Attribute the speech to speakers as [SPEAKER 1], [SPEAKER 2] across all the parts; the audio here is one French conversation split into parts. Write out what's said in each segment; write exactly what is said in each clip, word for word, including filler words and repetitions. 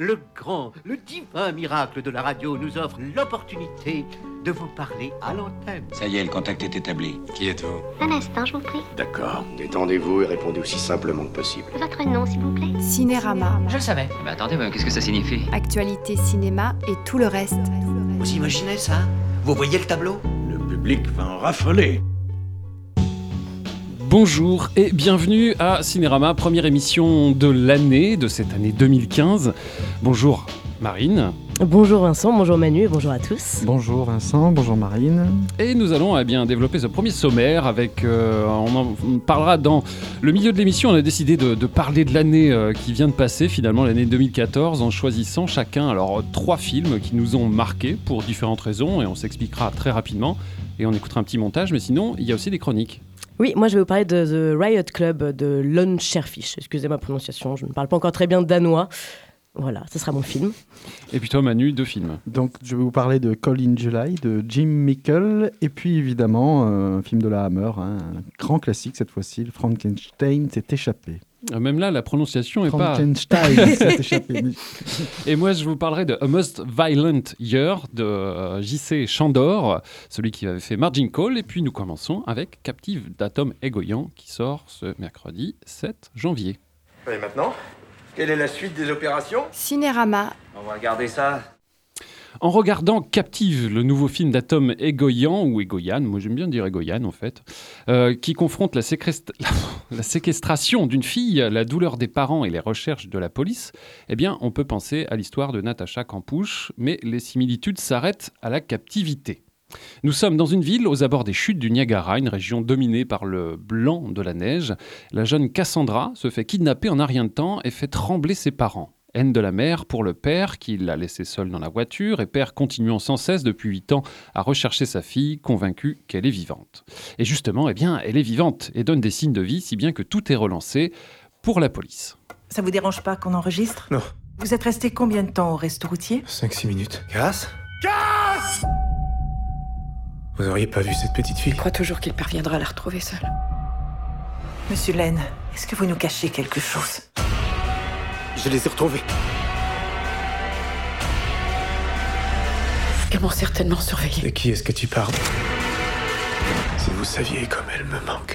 [SPEAKER 1] le grand, le divin miracle de la radio nous offre l'opportunité de vous parler à l'antenne.
[SPEAKER 2] Ça y est, le contact est établi.
[SPEAKER 3] Qui êtes-vous?
[SPEAKER 4] Un instant, je vous prie.
[SPEAKER 5] D'accord. Détendez-vous et répondez aussi simplement que possible.
[SPEAKER 4] Votre nom, s'il vous plaît.
[SPEAKER 6] Cinérama.
[SPEAKER 7] Je le savais.
[SPEAKER 8] Mais attendez, mais qu'est-ce que ça signifie?
[SPEAKER 6] Actualité cinéma et tout le reste.
[SPEAKER 9] Vous imaginez ça? Vous voyez le tableau?
[SPEAKER 10] Le public va en raffoler.
[SPEAKER 11] Bonjour et bienvenue à Cinérama, première émission de l'année, de cette année deux mille quinze. Bonjour Marine.
[SPEAKER 12] Bonjour Vincent, bonjour Manu et bonjour à tous.
[SPEAKER 13] Bonjour Vincent, bonjour Marine.
[SPEAKER 11] Et nous allons eh bien développer ce premier sommaire avec, euh, on en parlera dans le milieu de l'émission. On a décidé de, de parler de l'année euh, qui vient de passer, finalement l'année deux mille quatorze, en choisissant chacun alors trois films qui nous ont marqués pour différentes raisons et on s'expliquera très rapidement et on écoutera un petit montage, mais sinon il y a aussi des chroniques.
[SPEAKER 12] Oui, moi je vais vous parler de The Riot Club de Lon Scherfish. Excusez ma prononciation, je ne parle pas encore très bien danois. Voilà, ce sera mon film.
[SPEAKER 11] Et puis toi Manu, deux films.
[SPEAKER 13] Donc je vais vous parler de Call in July de Jim Mickle et puis évidemment euh, un film de la Hammer, hein, un grand classique cette fois-ci, le Frankenstein s'est échappé.
[SPEAKER 11] Même là, la prononciation est pas...
[SPEAKER 13] Frankenstein s'est échappé.
[SPEAKER 11] Et moi, je vous parlerai de A Most Violent Year de euh, J C Chandor, celui qui avait fait Margin Call. Et puis nous commençons avec Captive d'Atom Egoyan qui sort ce mercredi sept janvier.
[SPEAKER 5] Et maintenant, quelle est la suite des opérations?
[SPEAKER 6] Cinérama.
[SPEAKER 8] On va regarder ça.
[SPEAKER 11] En regardant Captive, le nouveau film d'Atom Egoyan, ou Egoyan, moi j'aime bien dire Egoyan en fait, euh, qui confronte la, séquest... la séquestration d'une fille, la douleur des parents et les recherches de la police, eh bien on peut penser à l'histoire de Natacha Campouche, mais les similitudes s'arrêtent à la captivité. Nous sommes dans une ville aux abords des chutes du Niagara, une région dominée par le blanc de la neige. La jeune Cassandra se fait kidnapper en un rien de temps et fait trembler ses parents. Haine de la mère pour le père, qui l'a laissée seule dans la voiture, et père continuant sans cesse depuis huit ans à rechercher sa fille, convaincu qu'elle est vivante. Et justement, eh bien, elle est vivante et donne des signes de vie, si bien que tout est relancé pour la police.
[SPEAKER 14] Ça vous dérange pas qu'on enregistre?
[SPEAKER 5] Non.
[SPEAKER 14] Vous êtes resté combien de temps au resto routier?
[SPEAKER 5] cinq six minutes. Casse Casse Vous auriez pas vu cette petite fille?
[SPEAKER 15] Je crois toujours qu'il parviendra à la retrouver seule.
[SPEAKER 14] Monsieur Lane, est-ce que vous nous cachez quelque chose?
[SPEAKER 5] Je les ai retrouvés.
[SPEAKER 15] Ils m'ont certainement surveillé.
[SPEAKER 5] De qui est-ce que tu parles? Si vous saviez comme elle me manque.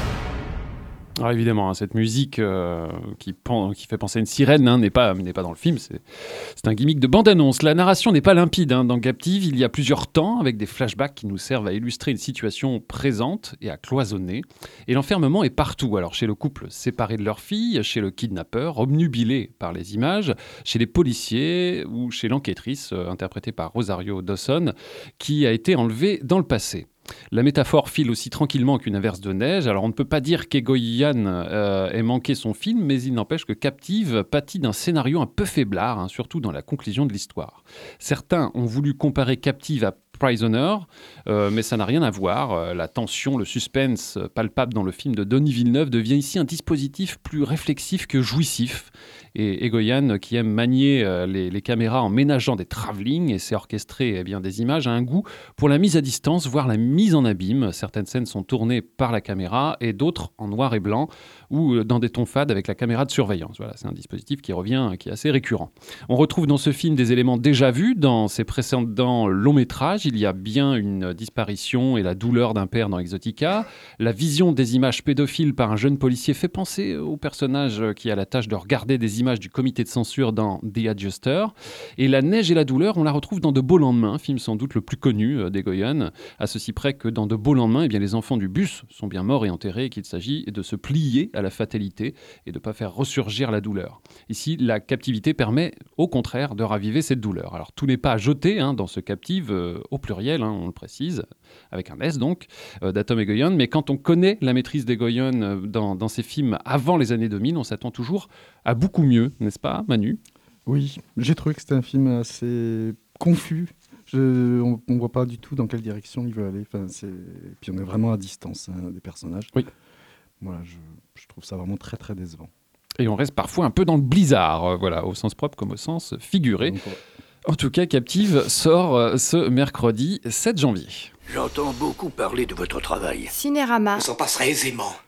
[SPEAKER 11] Alors évidemment, hein, cette musique euh, qui, pen- qui fait penser à une sirène hein, n'est, pas, n'est pas dans le film, c'est, c'est un gimmick de bande-annonce. La narration n'est pas limpide. Hein. Dans Captive, il y a plusieurs temps avec des flashbacks qui nous servent à illustrer une situation présente et à cloisonner. Et l'enfermement est partout. Alors chez le couple séparé de leur fille, chez le kidnappeur, obnubilé par les images, chez les policiers ou chez l'enquêtrice, euh, interprétée par Rosario Dawson, qui a été enlevée dans le passé. La métaphore file aussi tranquillement qu'une averse de neige. Alors on ne peut pas dire qu'Egoyan euh, ait manqué son film, mais il n'empêche que Captive pâtit d'un scénario un peu faiblard, hein, surtout dans la conclusion de l'histoire. Certains ont voulu comparer Captive à Prisoner, euh, mais ça n'a rien à voir. Euh, la tension, le suspense palpable dans le film de Denis Villeneuve devient ici un dispositif plus réflexif que jouissif. Et Egoyan, qui aime manier euh, les, les caméras en ménageant des travelling et sait orchestrer eh bien, des images, a un goût pour la mise à distance, voire la mise en abîme. Certaines scènes sont tournées par la caméra et d'autres en noir et blanc ou dans des tons fades avec la caméra de surveillance. Voilà, c'est un dispositif qui revient, qui est assez récurrent. On retrouve dans ce film des éléments déjà vus dans ses précédents longs métrages. Il y a bien une disparition et la douleur d'un père dans Exotica. La vision des images pédophiles par un jeune policier fait penser au personnage qui a la tâche de regarder des images du comité de censure dans The Adjuster. Et la neige et la douleur, on la retrouve dans De Beaux Lendemains, film sans doute le plus connu d'Egoyan, à ceci près que dans De Beaux Lendemains, eh bien, les enfants du bus sont bien morts et enterrés et qu'il s'agit de se plier à la fatalité et de ne pas faire ressurgir la douleur. Ici, la captivité permet au contraire de raviver cette douleur. Alors tout n'est pas à jeter hein, dans ce Captive, euh, au pluriel, hein, on le précise, avec un S donc, euh, d'Atom Egoyan, mais quand on connaît la maîtrise d'Egoyan euh, dans, dans ses films avant les années deux mille, on s'attend toujours à beaucoup mieux, n'est-ce pas, Manu?
[SPEAKER 13] Oui, j'ai trouvé que c'était un film assez confus. Je, on ne voit pas du tout dans quelle direction il veut aller. Enfin, c'est... Puis on est vraiment à distance hein, des personnages.
[SPEAKER 11] Oui.
[SPEAKER 13] Voilà, je, je trouve ça vraiment très très décevant.
[SPEAKER 11] Et on reste parfois un peu dans le blizzard, euh, voilà, au sens propre comme au sens figuré.
[SPEAKER 13] Donc, ouais.
[SPEAKER 11] En tout cas, Captive sort euh, ce mercredi sept janvier.
[SPEAKER 9] J'entends beaucoup parler de votre travail.
[SPEAKER 6] Cinérama.
[SPEAKER 9] On s'en passerait aisément.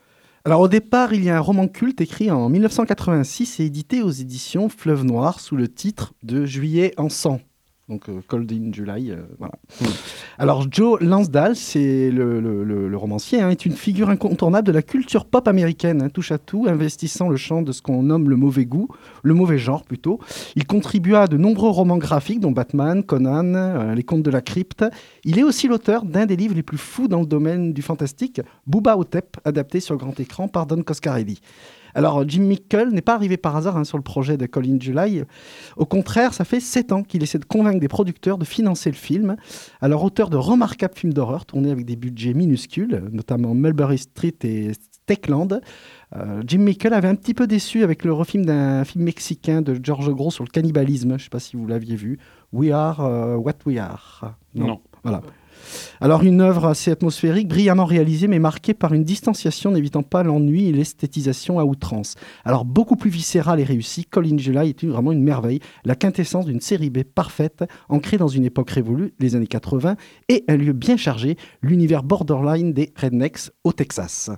[SPEAKER 13] Alors au départ, il y a un roman culte écrit en dix-neuf cent quatre-vingt-six et édité aux éditions Fleuve Noir sous le titre de Juillet en sang. Donc euh, Cold in July, euh, voilà. Mmh. Alors Joe Lansdale, c'est le, le, le, le romancier, hein, est une figure incontournable de la culture pop américaine, hein, touche à tout, investissant le champ de ce qu'on nomme le mauvais goût, le mauvais genre plutôt. Il contribua à de nombreux romans graphiques, dont Batman, Conan, euh, Les Contes de la Crypte. Il est aussi l'auteur d'un des livres les plus fous dans le domaine du fantastique, Bubba Ho-Tep, adapté sur grand écran par Don Coscarelli. Alors, Jim Mickle n'est pas arrivé par hasard hein, sur le projet de Cold in July. Au contraire, ça fait sept ans qu'il essaie de convaincre des producteurs de financer le film. Alors, auteur de remarquables films d'horreur tournés avec des budgets minuscules, notamment Mulberry Street et Techland, euh, Jim Mickle avait un petit peu déçu avec le refilm d'un film mexicain de George Gros sur le cannibalisme. Je ne sais pas si vous l'aviez vu. We Are uh, What We Are. Non. non. Voilà. Alors une œuvre assez atmosphérique, brillamment réalisée, mais marquée par une distanciation n'évitant pas l'ennui et l'esthétisation à outrance. Alors beaucoup plus viscérale et réussie, Cold in July est une, vraiment une merveille, la quintessence d'une série B parfaite, ancrée dans une époque révolue, les années quatre-vingts, et un lieu bien chargé, l'univers borderline des Rednecks au Texas.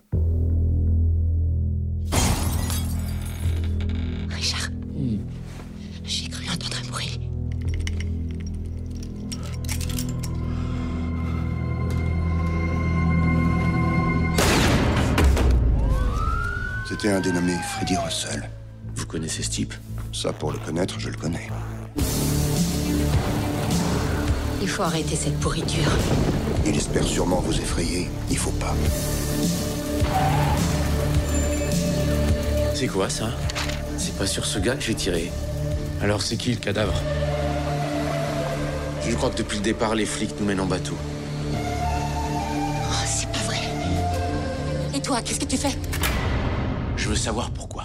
[SPEAKER 15] Richard, mmh. j'ai cru entendre un bruit.
[SPEAKER 2] C'était un dénommé Freddy Russell.
[SPEAKER 3] Vous connaissez ce type?
[SPEAKER 2] Ça, pour le connaître, je le connais.
[SPEAKER 15] Il faut arrêter cette pourriture.
[SPEAKER 2] Il espère sûrement vous effrayer. Il faut pas.
[SPEAKER 3] C'est quoi, ça? C'est pas sur ce gars que j'ai tiré. Alors c'est qui, le cadavre? Je crois que depuis le départ, les flics nous mènent en bateau.
[SPEAKER 15] Oh, c'est pas vrai. Et toi, qu'est-ce que tu fais?
[SPEAKER 3] Je veux savoir pourquoi.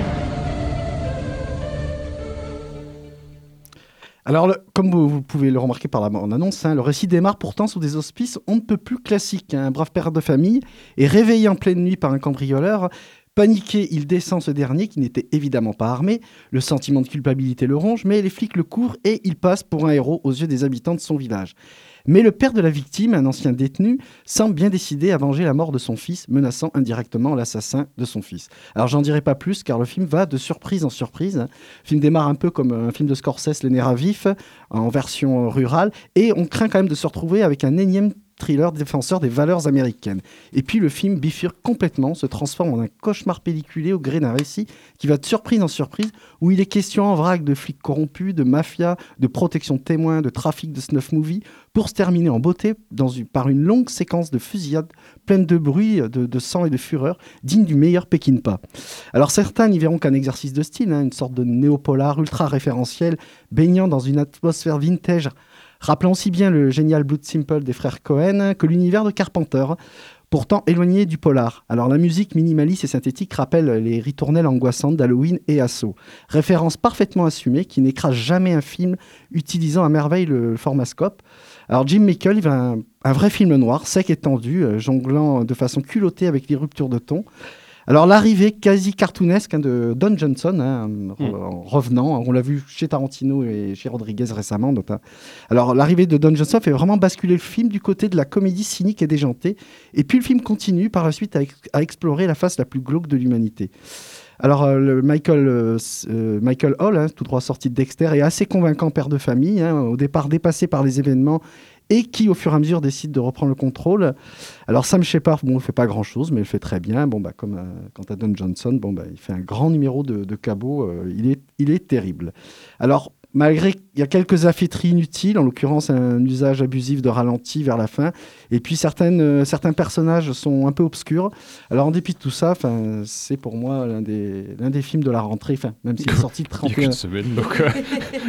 [SPEAKER 13] Alors, le, comme vous, vous pouvez le remarquer par la bande-annonce, hein, le récit démarre pourtant sous des auspices on ne peut plus classiques. Hein. Un brave père de famille est réveillé en pleine nuit par un cambrioleur. Paniqué, il descend ce dernier, qui n'était évidemment pas armé. Le sentiment de culpabilité le ronge, mais les flics le courent et il passe pour un héros aux yeux des habitants de son village. Mais le père de la victime, un ancien détenu, semble bien décidé à venger la mort de son fils, menaçant indirectement l'assassin de son fils. Alors j'en dirai pas plus, car le film va de surprise en surprise. Le film démarre un peu comme un film de Scorsese, Les nerfs à vif, en version rurale, et on craint quand même de se retrouver avec un énième thriller défenseur des valeurs américaines. Et puis le film bifurque complètement, se transforme en un cauchemar pelliculé au gré d'un récit qui va de surprise en surprise, où il est question en vrac de flics corrompus, de mafia, de protection de témoins, de trafic de snuff movie, pour se terminer en beauté dans une, par une longue séquence de fusillades pleine de bruit, de, de sang et de fureur, digne du meilleur Peckinpah. Alors certains n'y verront qu'un exercice de style, hein, une sorte de néopolar ultra référentiel, baignant dans une atmosphère vintage, rappelant aussi bien le génial Blood Simple des frères Cohen que l'univers de Carpenter, pourtant éloigné du polar. Alors la musique minimaliste et synthétique rappelle les ritournelles angoissantes d'Halloween et Assaut. Référence parfaitement assumée qui n'écrase jamais un film utilisant à merveille le, le formascope. Alors Jim Mickle, il va un, un vrai film noir, sec et tendu, euh, jonglant de façon culottée avec les ruptures de ton. Alors l'arrivée quasi cartoonesque hein, de Don Johnson, hein, mm. en revenant, on l'a vu chez Tarantino et chez Rodriguez récemment. Notamment. Alors l'arrivée de Don Johnson fait vraiment basculer le film du côté de la comédie cynique et déjantée. Et puis le film continue par la suite à, ex- à explorer la face la plus glauque de l'humanité. Alors euh, le Michael, euh, euh, Michael Hall, hein, tout droit sorti de Dexter, est assez convaincant père de famille, hein, au départ dépassé par les événements et qui, au fur et à mesure, décide de reprendre le contrôle. Alors Sam Shepard, bon, il ne fait pas grand-chose, mais il le fait très bien. Bon, bah, comme euh, quant à Don Johnson, bon, bah, il fait un grand numéro de, de cabot. Euh, il, est, il est terrible. Alors, malgré qu'il y a quelques affaîtries inutiles, en l'occurrence un usage abusif de ralenti vers la fin, et puis certaines, euh, certains personnages sont un peu obscurs. Alors en dépit de tout ça, c'est pour moi l'un des, l'un des films de la rentrée, même s'il est sorti le trente et un...
[SPEAKER 11] Il y a qu'une semaine, donc euh,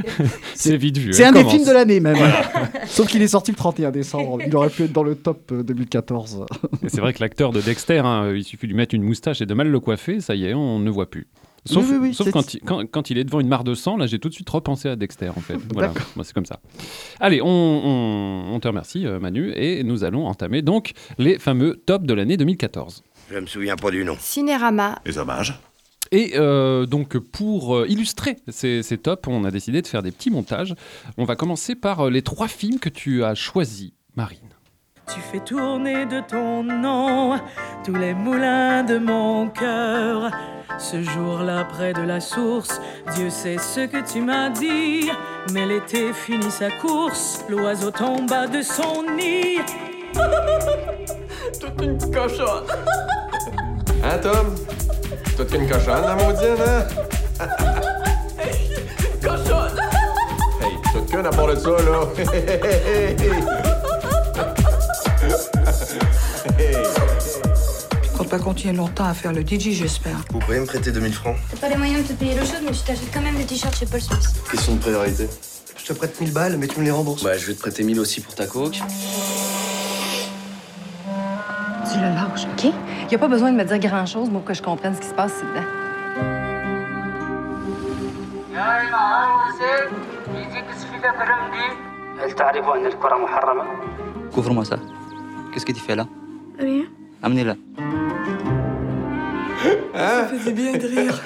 [SPEAKER 11] c'est vite vu.
[SPEAKER 13] C'est un commence. Des films de l'année même. Sauf qu'il est sorti le trente et un décembre. Il aurait pu être dans le top deux mille quatorze.
[SPEAKER 11] Et c'est vrai que l'acteur de Dexter, hein, il suffit de lui mettre une moustache et de mal le coiffer, ça y est, on ne voit plus. Sauf,
[SPEAKER 13] oui, oui, oui,
[SPEAKER 11] sauf quand, il, quand, quand il est devant une mare de sang, là j'ai tout de suite repensé à Dexter en fait. Voilà, moi, c'est comme ça. Allez, on, on, on te remercie Manu et nous allons entamer donc les fameux tops de l'année deux mille quatorze.
[SPEAKER 7] Je me souviens pas du nom.
[SPEAKER 6] Cinérama.
[SPEAKER 7] Les hommages.
[SPEAKER 11] Et euh, donc pour euh, illustrer ces, ces tops, on a décidé de faire des petits montages. On va commencer par euh, les trois films que tu as choisis, Marine.
[SPEAKER 7] Tu fais tourner de ton nom tous les moulins de mon cœur. Ce jour-là, près de la source, Dieu sait ce que tu m'as dit. Mais l'été finit sa course, l'oiseau tomba de son nid.
[SPEAKER 16] Toute une cochonne. Hein, Tom? Toute une cochonne, la maudine, hein?
[SPEAKER 7] Cochonne!
[SPEAKER 16] Hey, toute qu'une à part de ça, là.
[SPEAKER 14] Tu comptes pas continuer longtemps à faire le D J, j'espère.
[SPEAKER 2] Vous pourriez me prêter deux mille francs?
[SPEAKER 15] T'as pas les moyens de te payer l'eau chaude, mais tu t'achètes quand même des t-shirts chez Paul Smith.
[SPEAKER 2] Question de priorité. Je te prête mille balles, mais tu me les rembourses.
[SPEAKER 3] Bah, je vais te prêter mille aussi pour ta coke.
[SPEAKER 17] Tu le lâches, OK? Y a pas besoin de me dire grand-chose pour que je comprenne ce qui se passe dedans.
[SPEAKER 9] Couvre-moi ça. Qu'est-ce que tu fais là?
[SPEAKER 15] Rien.
[SPEAKER 9] Amenez-la.
[SPEAKER 14] Ça fait du bien de rire.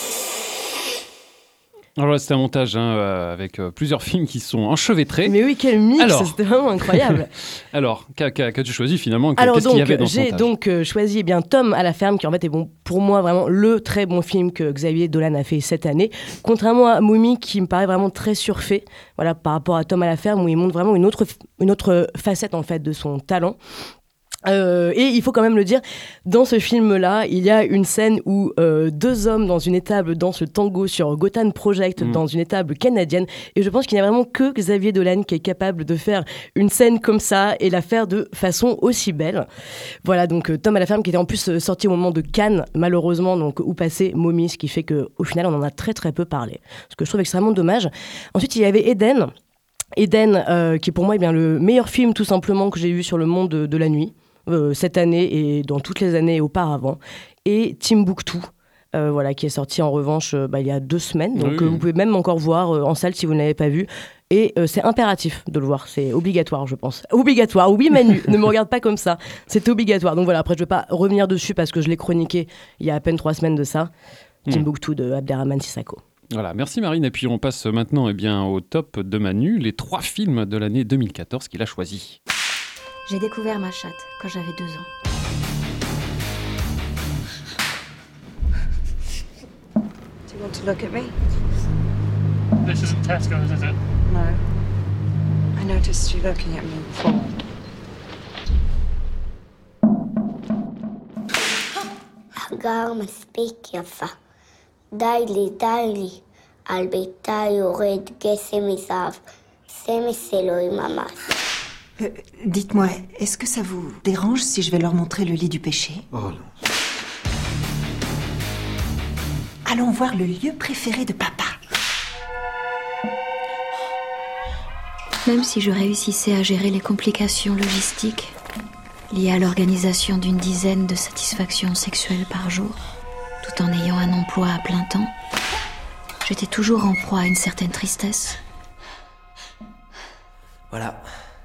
[SPEAKER 11] Alors là, c'était un montage hein, euh, avec euh, plusieurs films qui sont enchevêtrés.
[SPEAKER 12] Mais oui, quel mix,
[SPEAKER 11] alors...
[SPEAKER 12] c'était vraiment incroyable.
[SPEAKER 11] Alors, qu'a, qu'a, qu'as-tu choisi finalement?
[SPEAKER 12] Alors
[SPEAKER 11] Qu'est-ce
[SPEAKER 12] donc,
[SPEAKER 11] qu'il y avait dans ce
[SPEAKER 12] j'ai
[SPEAKER 11] montage
[SPEAKER 12] donc euh, choisi eh bien Tom à la ferme, qui en fait est bon pour moi vraiment le très bon film que Xavier Dolan a fait cette année. Contrairement à Mummy, qui me paraît vraiment très surfait, voilà, par rapport à Tom à la ferme, où il montre vraiment une autre, une autre facette en fait de son talent. Euh, et il faut quand même le dire, dans ce film-là, il y a une scène où euh, deux hommes dans une étable dansent le tango sur Gotham Project, mmh. dans une étable canadienne. Et je pense qu'il n'y a vraiment que Xavier Dolan qui est capable de faire une scène comme ça et la faire de façon aussi belle. Voilà, donc euh, Tom à la ferme qui était en plus euh, sorti au moment de Cannes, malheureusement, donc où passait Mommy, ce qui fait qu'au final, on en a très très peu parlé. Ce que je trouve extrêmement dommage. Ensuite, il y avait Eden. Eden, euh, qui est pour moi eh bien, le meilleur film tout simplement que j'ai vu sur le monde de, de la nuit. Euh, cette année et dans toutes les années auparavant, et Timbuktu, euh, voilà, qui est sorti en revanche euh, bah, il y a deux semaines, donc oui. euh, vous pouvez même encore voir euh, en salle si vous ne l'avez pas vu, et euh, c'est impératif de le voir, c'est obligatoire je pense. Obligatoire, oui Manu, ne me regarde pas comme ça, c'est obligatoire. Donc voilà, après je ne vais pas revenir dessus parce que je l'ai chroniqué il y a à peine trois semaines de ça, mmh. Timbuktu de Abderrahmane Sissako.
[SPEAKER 11] Voilà, merci Marine. Et puis on passe maintenant eh bien, au top de Manu, les trois films de l'année deux mille quatorze qu'il a choisis.
[SPEAKER 4] J'ai découvert ma chatte quand j'avais deux ans.
[SPEAKER 14] Do you want to look at me?
[SPEAKER 18] This isn't Tesco's, is it?
[SPEAKER 14] No. I noticed you looking at me before.
[SPEAKER 15] הגר מספיק יפה. די לי, די לי. על ביתה יורד גשם מזהב. סמס אלוהים ממש.
[SPEAKER 14] Euh, dites-moi, est-ce que ça vous dérange si je vais leur montrer le lit du péché?
[SPEAKER 2] Oh non.
[SPEAKER 14] Allons voir le lieu préféré de papa.
[SPEAKER 4] Même si je réussissais à gérer les complications logistiques liées à l'organisation d'une dizaine de satisfactions sexuelles par jour, tout en ayant un emploi à plein temps, j'étais toujours en proie à une certaine tristesse.
[SPEAKER 9] Voilà.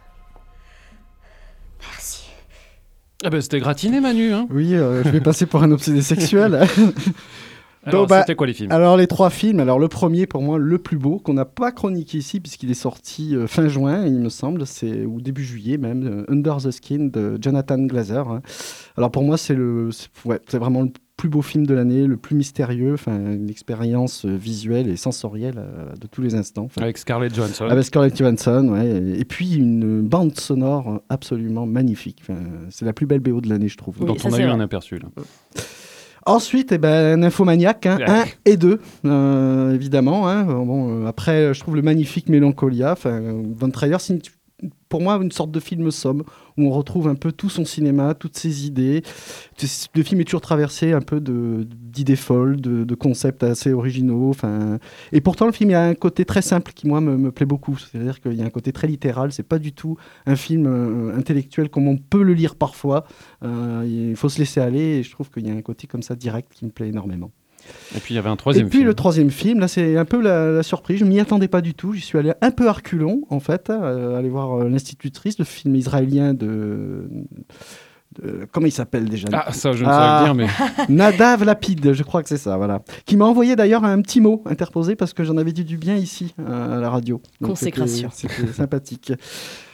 [SPEAKER 11] Ah ben c'était gratiné Manu hein.
[SPEAKER 13] Oui, euh, je vais passer pour un obsédé sexuel.
[SPEAKER 11] Alors
[SPEAKER 13] Donc, bah,
[SPEAKER 11] c'était quoi les films?
[SPEAKER 13] Alors les trois films, alors le premier pour moi le plus beau, qu'on n'a pas chroniqué ici puisqu'il est sorti euh, fin juin il me semble, c'est, ou début juillet même, euh, Under the Skin de Jonathan Glazer. Hein. Alors pour moi c'est, le, c'est, ouais, c'est vraiment le plus beau film de l'année, le plus mystérieux, une expérience visuelle et sensorielle euh, de tous les instants.
[SPEAKER 11] Avec Scarlett Johansson.
[SPEAKER 13] Avec Scarlett Johansson, ouais. Et, et puis une bande sonore absolument magnifique. Enfin, c'est la plus belle B O de l'année, je trouve.
[SPEAKER 11] Oui, dont on a eu un aperçu là.
[SPEAKER 13] Ensuite, eh ben, Nymphomaniac, hein, un et deux, euh, évidemment. Hein. Bon, euh, après, je trouve le magnifique Mélancolia. Von Trier, c'est une, pour moi une sorte de film somme où on retrouve un peu tout son cinéma, toutes ses idées. Le film est toujours traversé un peu de, d'idées folles, de, de concepts assez originaux. Et pourtant, le film il a un côté très simple qui, moi, me, me plaît beaucoup. C'est-à-dire qu'il y a un côté très littéral. C'est pas du tout un film euh, intellectuel comme on peut le lire parfois. Euh, il faut se laisser aller et je trouve qu'il y a un côté comme ça direct qui me plaît énormément.
[SPEAKER 11] Et puis il y avait un troisième film.
[SPEAKER 13] Et puis
[SPEAKER 11] film.
[SPEAKER 13] le troisième film, là c'est un peu la, la surprise, je m'y attendais pas du tout, j'y suis allé un peu à reculons en fait, euh, aller voir euh, L'Institutrice, le film israélien de... de... Comment il s'appelle déjà?
[SPEAKER 11] Ah ça je ne saurais le dire mais...
[SPEAKER 13] Nadav Lapid, je crois que c'est ça, voilà. Qui m'a envoyé d'ailleurs un petit mot interposé parce que j'en avais dit du bien ici, euh, à la radio. Donc,
[SPEAKER 12] Consécration.
[SPEAKER 13] C'était, c'était sympathique.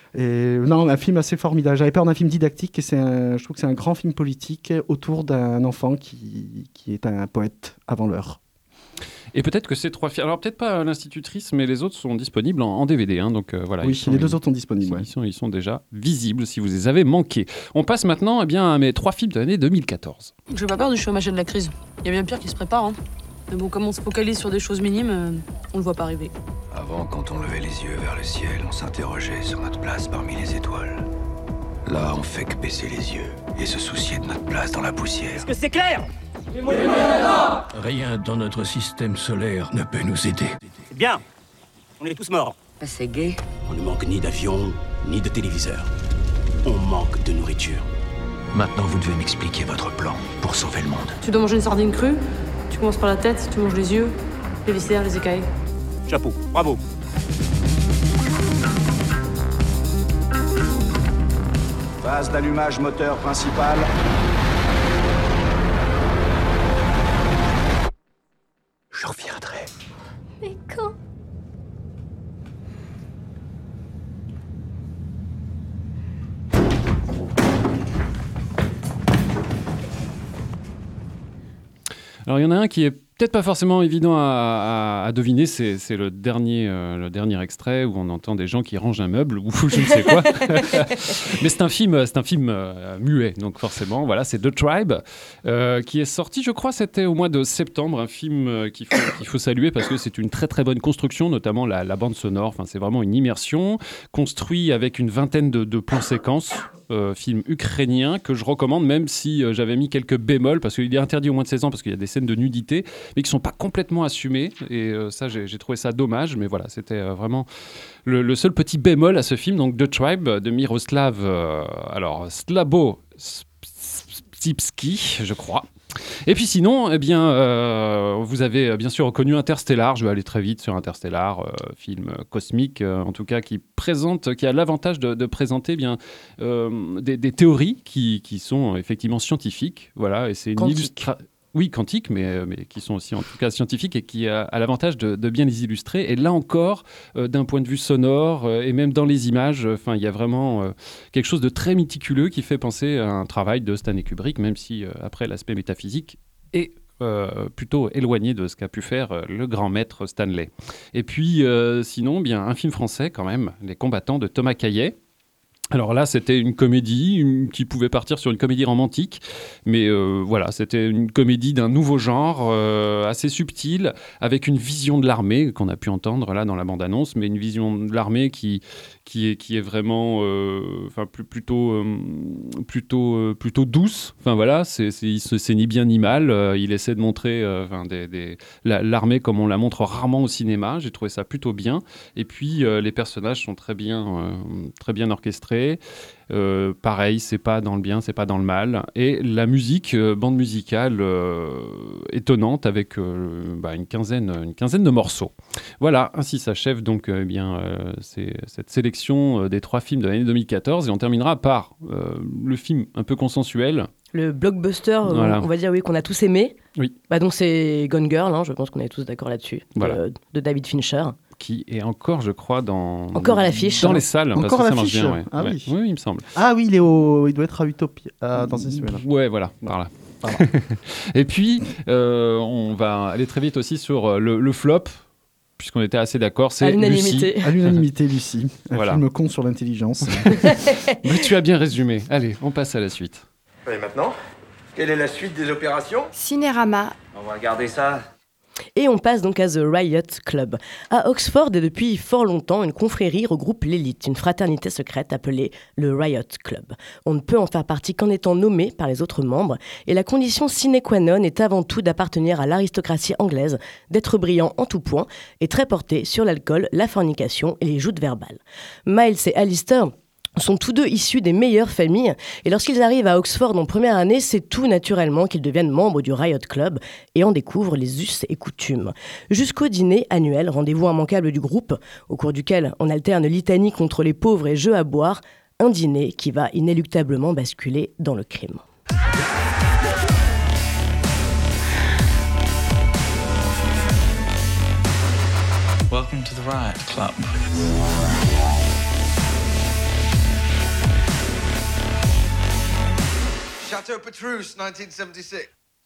[SPEAKER 13] Et, non, un film assez formidable. J'avais peur d'un film didactique et c'est un, je trouve que c'est un grand film politique autour d'un enfant qui, qui est un poète avant l'heure.
[SPEAKER 11] Et peut-être que ces trois films, alors peut-être pas l'Institutrice, mais les autres sont disponibles en, en D V D. Hein, donc euh, voilà.
[SPEAKER 13] Oui,
[SPEAKER 11] sont,
[SPEAKER 13] les deux autres sont disponibles.
[SPEAKER 11] Ils,
[SPEAKER 13] ouais.
[SPEAKER 11] ils, sont, ils sont déjà visibles si vous les avez manqués. On passe maintenant eh bien, à mes trois films de l'année deux mille quatorze.
[SPEAKER 19] Je n'ai pas peur du chômage et de la crise. Il y a bien pire qui se prépare. Hein. Mais bon, comme on se focalise sur des choses minimes, euh, on le voit pas arriver.
[SPEAKER 2] Avant, quand on levait les yeux vers le ciel, on s'interrogeait sur notre place parmi les étoiles. Là, on fait que baisser les yeux et se soucier de notre place dans la poussière.
[SPEAKER 20] Est-ce que c'est clair ?
[SPEAKER 10] Rien dans notre système solaire ne peut nous aider.
[SPEAKER 20] C'est bien. On est tous morts.
[SPEAKER 19] C'est gay.
[SPEAKER 20] On ne manque ni d'avion, ni de téléviseur. On manque de nourriture.
[SPEAKER 2] Maintenant, vous devez m'expliquer votre plan pour sauver le monde.
[SPEAKER 19] Tu dois manger une sardine crue. Tu commences par la tête, tu manges les yeux, les viscères, les écailles.
[SPEAKER 20] Chapeau, bravo.
[SPEAKER 21] Phase d'allumage moteur principal.
[SPEAKER 2] Je reviendrai.
[SPEAKER 15] Mais quand ?
[SPEAKER 11] Alors il y en a un qui est peut-être pas forcément évident à, à, à deviner, c'est, c'est le, dernier, euh, le dernier extrait où on entend des gens qui rangent un meuble ou je ne sais quoi. Mais c'est un film, c'est un film euh, muet, donc forcément, voilà, c'est The Tribe, euh, qui est sorti, je crois, c'était au mois de septembre, un film euh, qu'il, faut, qu'il faut saluer parce que c'est une très très bonne construction, notamment la, la bande sonore, enfin, c'est vraiment une immersion, construit avec une vingtaine de, de plans séquences. Euh, film ukrainien que je recommande, même si euh, j'avais mis quelques bémols, parce qu'il est interdit au moins de seize ans, parce qu'il y a des scènes de nudité, mais qui ne sont pas complètement assumées, et euh, ça, j'ai, j'ai trouvé ça dommage, mais voilà, c'était euh, vraiment le, le seul petit bémol à ce film, donc The Tribe, de Miroslav, euh, alors, Slabo Stipski, je crois. Et puis sinon, eh bien, euh, vous avez bien sûr reconnu Interstellar. Je vais aller très vite sur Interstellar, euh, film cosmique, euh, en tout cas qui présente, qui a l'avantage de, de présenter eh bien euh, des, des théories qui, qui sont effectivement scientifiques. Voilà, et c'est une illustration. Oui, quantiques, mais, mais qui sont aussi en tout cas scientifiques et qui a, a l'avantage de, de bien les illustrer. Et là encore, euh, d'un point de vue sonore euh, et même dans les images, enfin, il y a vraiment euh, quelque chose de très méticuleux qui fait penser à un travail de Stanley Kubrick, même si euh, après l'aspect métaphysique est euh, plutôt éloigné de ce qu'a pu faire euh, le grand maître Stanley. Et puis, euh, sinon, bien un film français quand même, Les Combattants de Thomas Caillet. Alors là, c'était une comédie une, qui pouvait partir sur une comédie romantique, mais euh, voilà, c'était une comédie d'un nouveau genre, euh, assez subtile, avec une vision de l'armée qu'on a pu entendre là dans la bande-annonce, mais une vision de l'armée qui qui est qui est vraiment, enfin euh, plutôt euh, plutôt euh, plutôt douce. Enfin voilà, c'est, c'est c'est, c'est ni bien ni mal. Euh, il essaie de montrer, enfin euh, des, des la, l'armée comme on la montre rarement au cinéma. J'ai trouvé ça plutôt bien. Et puis euh, les personnages sont très bien euh, très bien orchestrés. Euh, pareil, c'est pas dans le bien, c'est pas dans le mal. Et la musique, euh, bande musicale euh, étonnante avec euh, bah, une quinzaine, une quinzaine de morceaux. Voilà, ainsi s'achève donc euh, bien euh, c'est, cette sélection euh, des trois films de l'année deux mille quatorze. Et on terminera par euh, le film un peu consensuel.
[SPEAKER 12] Le blockbuster,
[SPEAKER 11] voilà.
[SPEAKER 12] on va dire oui, qu'on a tous aimé.
[SPEAKER 11] Oui.
[SPEAKER 12] Bah donc c'est Gone Girl, hein, je pense qu'on est tous d'accord là-dessus,
[SPEAKER 11] voilà.
[SPEAKER 12] de, de David Fincher.
[SPEAKER 11] Qui est encore, je crois, dans...
[SPEAKER 12] Encore à l'affiche.
[SPEAKER 11] Dans les salles.
[SPEAKER 13] Encore
[SPEAKER 11] parce
[SPEAKER 13] à
[SPEAKER 11] que
[SPEAKER 13] l'affiche.
[SPEAKER 11] Ça marche bien, ouais.
[SPEAKER 13] Ah
[SPEAKER 11] ouais.
[SPEAKER 13] oui.
[SPEAKER 11] Oui, il me semble.
[SPEAKER 13] Ah oui, il, est au... il doit être à Utopia, euh, dans une semaine.
[SPEAKER 11] Ouais, voilà, par là. Voilà. Et puis, euh, on va aller très vite aussi sur le, le flop, puisqu'on était assez d'accord, c'est
[SPEAKER 12] à l'unanimité.
[SPEAKER 11] Lucie.
[SPEAKER 13] À l'unanimité, Lucie. Un
[SPEAKER 11] voilà.
[SPEAKER 13] film con sur l'intelligence.
[SPEAKER 11] Mais tu as bien résumé. Allez, on passe à la suite.
[SPEAKER 22] Et maintenant, quelle est la suite des opérations ?
[SPEAKER 6] Cinérama.
[SPEAKER 8] On va regarder ça.
[SPEAKER 12] Et on passe donc à The Riot Club. À Oxford, et depuis fort longtemps, une confrérie regroupe l'élite, une fraternité secrète appelée le Riot Club. On ne peut en faire partie qu'en étant nommé par les autres membres, et la condition sine qua non est avant tout d'appartenir à l'aristocratie anglaise, d'être brillant en tout point, et très porté sur l'alcool, la fornication et les joutes verbales. Miles et Alistair sont tous deux issus des meilleures familles, et lorsqu'ils arrivent à Oxford en première année, c'est tout naturellement qu'ils deviennent membres du Riot Club et en découvrent les us et coutumes. Jusqu'au dîner annuel, rendez-vous immanquable du groupe, au cours duquel on alterne litanie contre les pauvres et jeux à boire, un dîner qui va inéluctablement basculer dans le crime.
[SPEAKER 23] Welcome to the Riot Club.
[SPEAKER 1] Chateau Petrus, dix-neuf cent soixante-seize.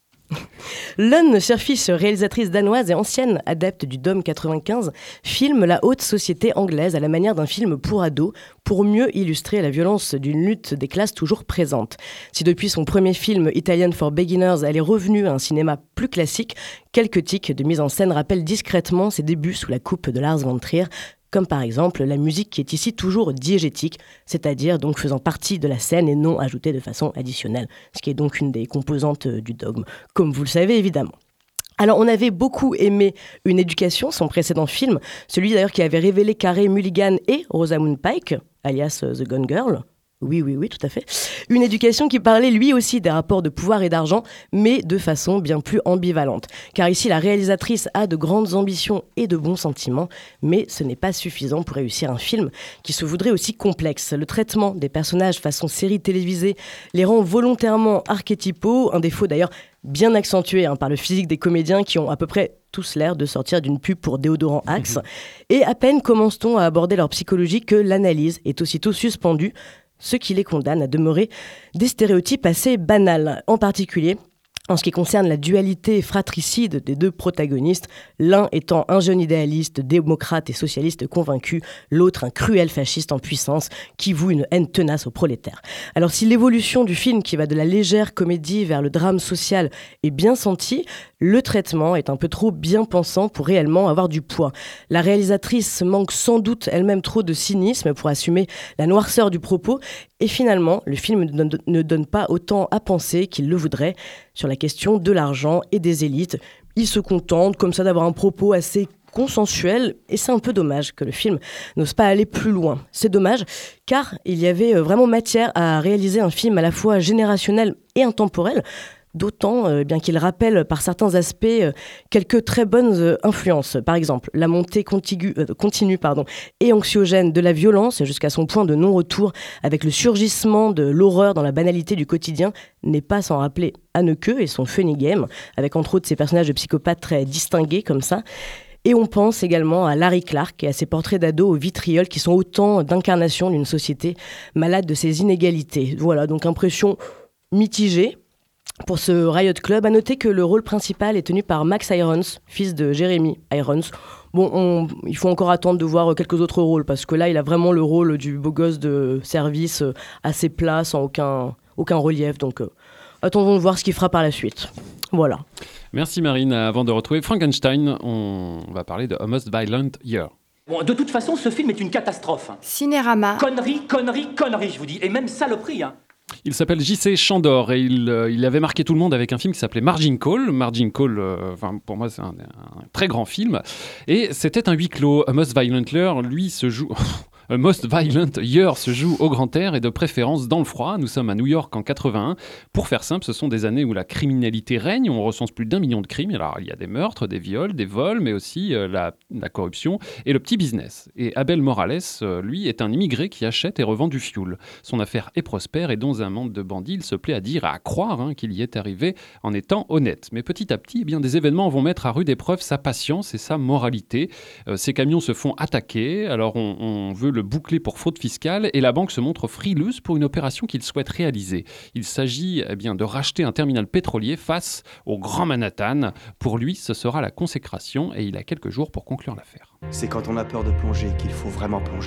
[SPEAKER 12] Lone Scherfig, réalisatrice danoise et ancienne adepte du Dôme quatre-vingt-quinze, filme la haute société anglaise à la manière d'un film pour ados, pour mieux illustrer la violence d'une lutte des classes toujours présente. Si depuis son premier film Italian for Beginners, elle est revenue à un cinéma plus classique, quelques tics de mise en scène rappellent discrètement ses débuts sous la coupe de Lars von Trier, comme par exemple la musique qui est ici toujours diégétique, c'est-à-dire donc faisant partie de la scène et non ajoutée de façon additionnelle, ce qui est donc une des composantes du dogme, comme vous le savez évidemment. Alors on avait beaucoup aimé Une éducation, son précédent film, celui d'ailleurs qui avait révélé Carey Mulligan et Rosamund Pike, alias The Gone Girl. Oui, oui, oui, tout à fait. Une éducation qui parlait lui aussi des rapports de pouvoir et d'argent, mais de façon bien plus ambivalente. Car ici, la réalisatrice a de grandes ambitions et de bons sentiments, mais ce n'est pas suffisant pour réussir un film qui se voudrait aussi complexe. Le traitement des personnages façon série télévisée les rend volontairement archétypaux, un défaut d'ailleurs bien accentué hein, par le physique des comédiens qui ont à peu près tous l'air de sortir d'une pub pour déodorant Axe. Et à peine commence-t-on à aborder leur psychologie que l'analyse est aussitôt suspendue, ce qui les condamne à demeurer des stéréotypes assez banals, en particulier en ce qui concerne la dualité fratricide des deux protagonistes, l'un étant un jeune idéaliste, démocrate et socialiste convaincu, l'autre un cruel fasciste en puissance qui voue une haine tenace aux prolétaires. Alors si l'évolution du film qui va de la légère comédie vers le drame social est bien sentie, le traitement est un peu trop bien pensant pour réellement avoir du poids. La réalisatrice manque sans doute elle-même trop de cynisme pour assumer la noirceur du propos et finalement, le film ne donne pas autant à penser qu'il le voudrait sur la question de l'argent et des élites. Il se contente comme ça d'avoir un propos assez consensuel et c'est un peu dommage que le film n'ose pas aller plus loin. C'est dommage car il y avait vraiment matière à réaliser un film à la fois générationnel et intemporel, d'autant euh, bien qu'il rappelle par certains aspects euh, quelques très bonnes euh, influences. Par exemple, la montée contigu, euh, continue pardon, et anxiogène de la violence jusqu'à son point de non-retour avec le surgissement de l'horreur dans la banalité du quotidien n'est pas sans rappeler Haneke et son funny game, avec entre autres ses personnages de psychopathes très distingués comme ça. Et on pense également à Larry Clark et à ses portraits d'ados au vitriol qui sont autant d'incarnations d'une société malade de ses inégalités. Voilà, donc impression mitigée. Pour ce Riot Club, à noter que le rôle principal est tenu par Max Irons, fils de Jeremy Irons. Bon, on, il faut encore attendre de voir quelques autres rôles, parce que là, il a vraiment le rôle du beau gosse de service assez plat, sans aucun, aucun relief. Donc, euh, attendons de voir ce qu'il fera par la suite. Voilà.
[SPEAKER 11] Merci Marine. Avant de retrouver Frankenstein, on va parler de A Most Violent Year.
[SPEAKER 5] Bon, de toute façon, ce film est une catastrophe.
[SPEAKER 6] Cinérama.
[SPEAKER 5] Connerie, connerie, connerie, je vous dis. Et même saloperie, hein.
[SPEAKER 11] Il s'appelle J C Chandor et il, euh, il avait marqué tout le monde avec un film qui s'appelait Margin Call. Margin Call, euh, pour moi, c'est un, un très grand film. Et c'était un huis clos. A Most Violent Year, lui, se joue... A Most Violent Year se joue au grand air et de préférence dans le froid. Nous sommes à New York en quatre-vingt-un. Pour faire simple, ce sont des années où la criminalité règne. On recense plus d'un million de crimes. Alors, il y a des meurtres, des viols, des vols, mais aussi euh, la, la corruption et le petit business. Et Abel Morales, euh, lui, est un immigré qui achète et revend du fioul. Son affaire est prospère et dans un monde de bandits, il se plaît à dire et à croire hein, qu'il y est arrivé en étant honnête. Mais petit à petit, eh bien, des événements vont mettre à rude épreuve sa patience et sa moralité. Euh, ces camions se font attaquer. Alors, on, on veut le boucler pour fraude fiscale et la banque se montre frileuse pour une opération qu'il souhaite réaliser. Il s'agit eh bien, de racheter un terminal pétrolier face au Grand Manhattan. Pour lui, ce sera la consécration et il a quelques jours pour conclure l'affaire.
[SPEAKER 21] C'est quand on a peur de plonger qu'il faut vraiment plonger.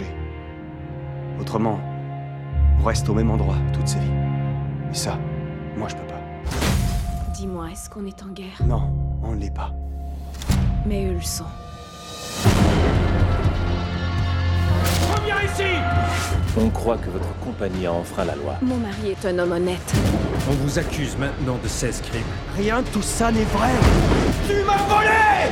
[SPEAKER 21] Autrement, on reste au même endroit toute sa vie. Et ça, moi je peux pas.
[SPEAKER 4] Dis-moi, est-ce qu'on est en guerre?
[SPEAKER 21] Non, on ne l'est pas.
[SPEAKER 4] Mais eux le sont.
[SPEAKER 5] Reviens ici!
[SPEAKER 23] On croit que votre compagnie a enfreint la loi.
[SPEAKER 4] Mon mari est un homme honnête.
[SPEAKER 24] On vous accuse maintenant de seize crimes.
[SPEAKER 21] Rien de tout ça n'est vrai!
[SPEAKER 5] Tu m'as volé!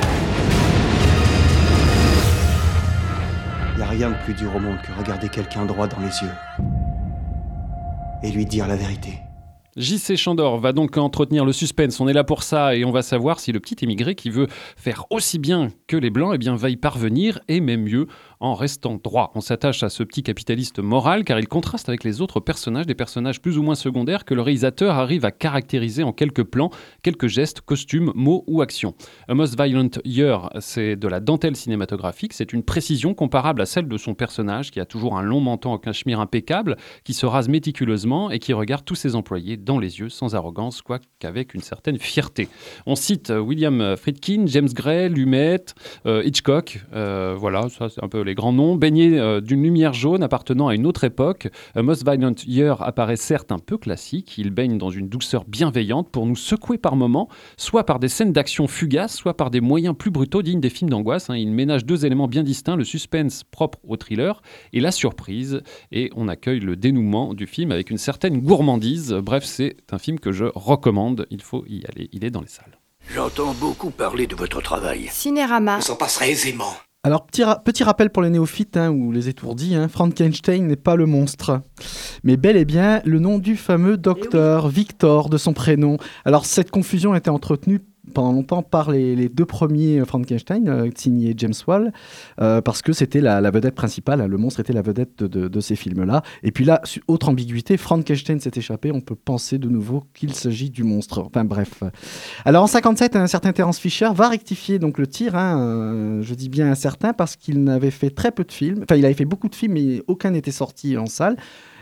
[SPEAKER 21] Y a rien de plus dur au monde que regarder quelqu'un droit dans les yeux et lui dire la vérité.
[SPEAKER 11] J C Chandor va donc entretenir le suspense, on est là pour ça et on va savoir si le petit émigré qui veut faire aussi bien que les Blancs eh bien, va y parvenir et même mieux en restant droit. On s'attache à ce petit capitaliste moral car il contraste avec les autres personnages, des personnages plus ou moins secondaires que le réalisateur arrive à caractériser en quelques plans, quelques gestes, costumes, mots ou actions. A Most Violent Year, c'est de la dentelle cinématographique, c'est une précision comparable à celle de son personnage qui a toujours un long menton en cachemire impeccable, qui se rase méticuleusement et qui regarde tous ses employés dans les yeux, sans arrogance, quoiqu'avec une certaine fierté. On cite William Friedkin, James Gray, Lumet, euh, Hitchcock, euh, voilà, ça c'est un peu les grands noms, baignés euh, d'une lumière jaune appartenant à une autre époque. A Most Violent Year apparaît certes un peu classique, il baigne dans une douceur bienveillante pour nous secouer par moments, soit par des scènes d'action fugaces, soit par des moyens plus brutaux dignes des films d'angoisse. Hein. Il ménage deux éléments bien distincts, le suspense propre au thriller et la surprise, et on accueille le dénouement du film avec une certaine gourmandise. Bref, c'est un film que je recommande, il faut y aller, il est dans les salles.
[SPEAKER 2] J'entends beaucoup parler de votre travail.
[SPEAKER 6] Cinérama.
[SPEAKER 2] On s'en passerait aisément.
[SPEAKER 13] Alors, petit, ra- petit rappel pour les néophytes hein, ou les étourdis, hein, Frankenstein n'est pas le monstre, mais bel et bien le nom du fameux docteur, Victor de son prénom. Alors, cette confusion a été entretenue pendant longtemps par les, les deux premiers Frankenstein, euh, signés James Whale, euh, parce que c'était la, la vedette principale, hein, le monstre était la vedette de, de, de ces films-là. Et puis là, autre ambiguïté, Frankenstein s'est échappé, on peut penser de nouveau qu'il s'agit du monstre. Enfin bref. Alors en cinquante-sept, un certain Terence Fisher va rectifier donc le tir, hein, euh, je dis bien un certain, parce qu'il n'avait fait très peu de films, enfin il avait fait beaucoup de films, mais aucun n'était sorti en salle.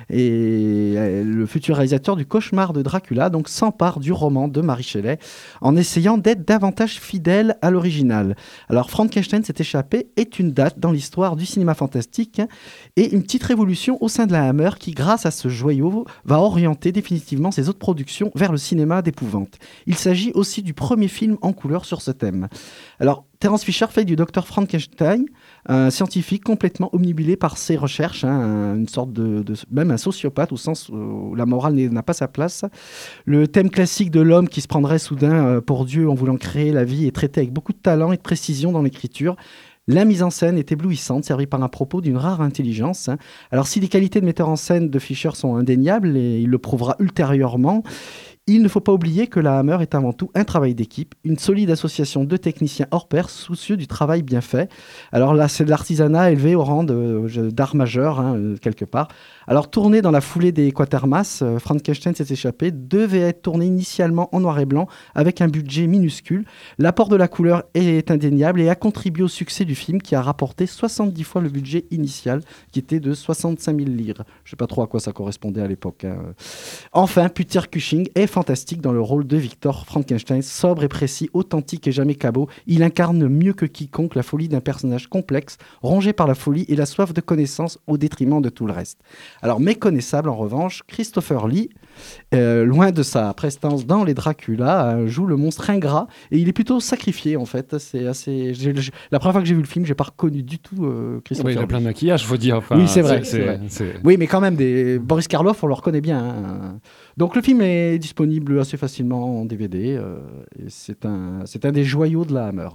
[SPEAKER 13] Et le futur réalisateur du Cauchemar de Dracula donc s'empare du roman de Mary Shelley en essayant d'être davantage fidèle à l'original. Alors Frankenstein s'est échappé est une date dans l'histoire du cinéma fantastique hein, et une petite révolution au sein de la Hammer qui, grâce à ce joyau, va orienter définitivement ses autres productions vers le cinéma d'épouvante. Il s'agit aussi du premier film en couleur sur ce thème. Alors Terence Fisher fait du docteur Frankenstein un scientifique complètement omnibulé par ses recherches, hein, une sorte de, de même un sociopathe au sens où la morale n'a pas sa place. Le thème classique de l'homme qui se prendrait soudain pour Dieu en voulant créer la vie est traité avec beaucoup de talent et de précision dans l'écriture. La mise en scène est éblouissante, servie par un propos d'une rare intelligence. Hein. Alors si les qualités de metteur en scène de Fisher sont indéniables, et il le prouvera ultérieurement, il ne faut pas oublier que la Hammer est avant tout un travail d'équipe, une solide association de techniciens hors pair soucieux du travail bien fait. Alors là, c'est de l'artisanat élevé au rang de, d'art majeur, hein, quelque part. Alors tourné dans la foulée des Quatermass, euh, Frankenstein s'est échappé, devait être tourné initialement en noir et blanc avec un budget minuscule. L'apport de la couleur est indéniable et a contribué au succès du film qui a rapporté soixante-dix fois le budget initial qui était de soixante-cinq mille livres. Je ne sais pas trop à quoi ça correspondait à l'époque. Hein. Enfin, Peter Cushing est fantastique dans le rôle de Victor Frankenstein, sobre et précis, authentique et jamais cabot. Il incarne mieux que quiconque la folie d'un personnage complexe, rongé par la folie et la soif de connaissance au détriment de tout le reste. Alors méconnaissable en revanche, Christopher Lee, euh, loin de sa prestance dans les Dracula, euh, joue le monstre ingrat et il est plutôt sacrifié en fait. C'est assez. J'ai, j'ai, la première fois que j'ai vu le film, j'ai pas reconnu du tout euh, Christopher Lee.
[SPEAKER 11] Oui, il a plein de maquillage, faut dire. Enfin,
[SPEAKER 13] oui, c'est vrai.
[SPEAKER 11] C'est,
[SPEAKER 13] c'est, c'est vrai.
[SPEAKER 11] C'est...
[SPEAKER 13] Oui, mais quand même, des... Boris Karloff, on le reconnaît bien. Hein. Donc le film est disponible assez facilement en D V D. Euh, et c'est un, c'est un des joyaux de la Hammer.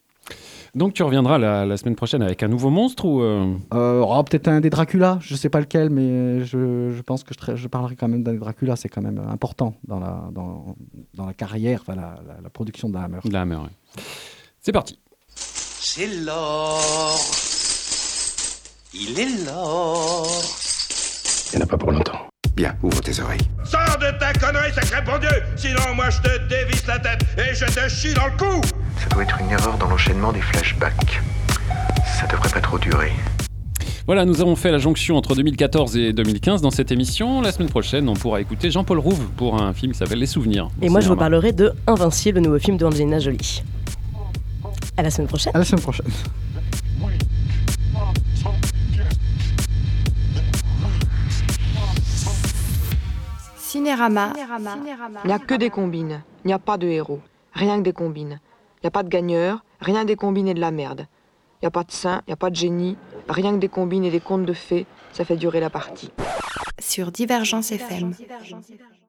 [SPEAKER 11] Donc tu reviendras la, la semaine prochaine avec un nouveau monstre ou euh...
[SPEAKER 13] Euh, oh, peut-être un des Dracula, je sais pas lequel, mais je, je pense que je, tra- je parlerai quand même d'un des Dracula, c'est quand même important dans la, dans, dans la carrière, enfin la, la, la production de la Hammer.
[SPEAKER 11] De la Hammer, oui. C'est parti.
[SPEAKER 3] C'est l'or. Il est l'or.
[SPEAKER 2] Il n'y en a pas pour longtemps. Bien, ouvre tes oreilles.
[SPEAKER 5] Sors de ta connerie, sacré bon Dieu! Sinon, moi, je te dévisse la tête et je te chie dans le cou!
[SPEAKER 7] Ça doit être une erreur dans l'enchaînement des flashbacks. Ça devrait pas trop durer.
[SPEAKER 11] Voilà, nous avons fait la jonction entre deux mille quatorze et deux mille quinze dans cette émission. La semaine prochaine, on pourra écouter Jean-Paul Rouve pour un film qui s'appelle Les Souvenirs.
[SPEAKER 12] Et moi, je vous parlerai de Invincible, le nouveau film de Angelina Jolie. À la semaine prochaine.
[SPEAKER 13] À la semaine prochaine.
[SPEAKER 6] Cinérama.
[SPEAKER 16] Il n'y a que des combines, il n'y a pas de héros. Rien que des combines. Il n'y a pas de gagneurs, rien que des combines et de la merde. Il n'y a pas de saint, il n'y a pas de génie, rien que des combines et des contes de fées, ça fait durer la partie.
[SPEAKER 6] Sur Divergence F M.